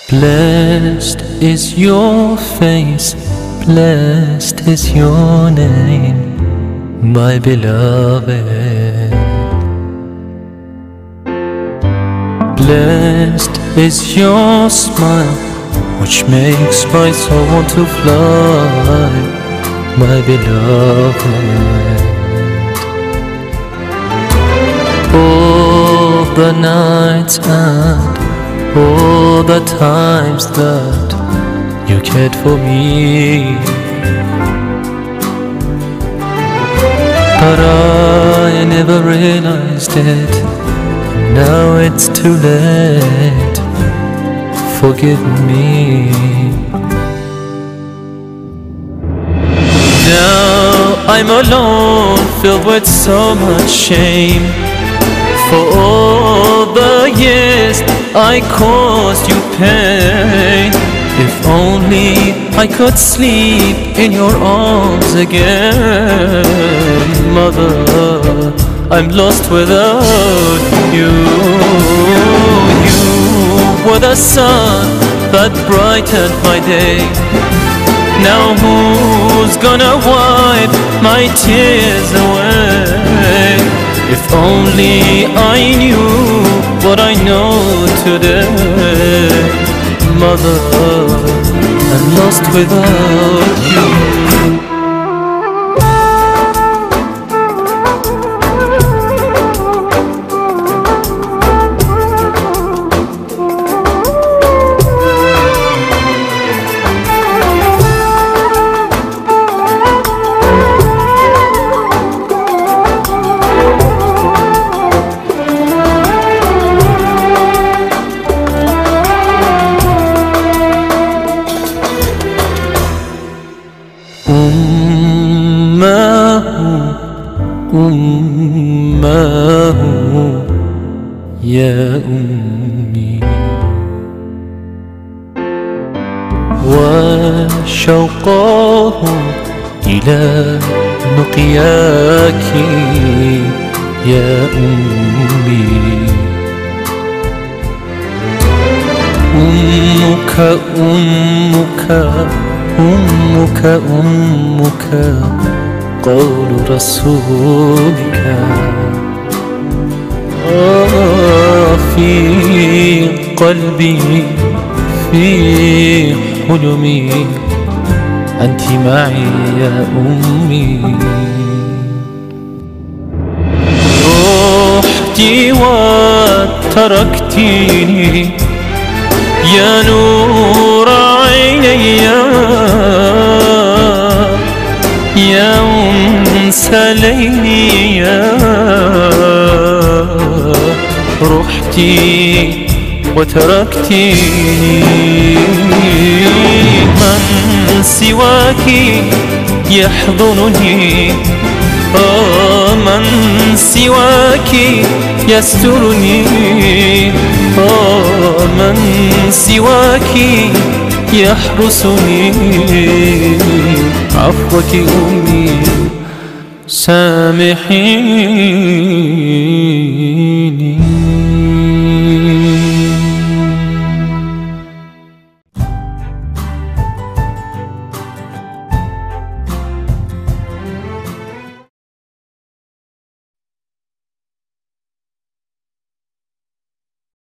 Blessed is your face, blessed is your name, my beloved. Blessed is your smile, which makes my soul want to fly, my beloved. All the nights and all the times that you cared for me, but I never realized it. Now it's too late, forgive me. Now I'm alone, filled with so much shame, for all the years I caused you pain. If only I could sleep in your arms again. Mother, I'm lost without you. You were the sun that brightened my day. Now who's gonna wipe my tears away? If only I knew what I know today. Mother, I'm lost without you. أمه يا أمي، وشوقه إلى لقياك يا أمي. أمك أمك أمك أمك قول رسولك. في قلبي في حلمي أنت معي يا أمي. رحتي وتركتيني يا نور عيني، يا أنس ليلي. رحتي وتركتيني، من سواك يحضنني، من سواك يسترني، من سواك يحرسني. عفوك أمي سامحيني.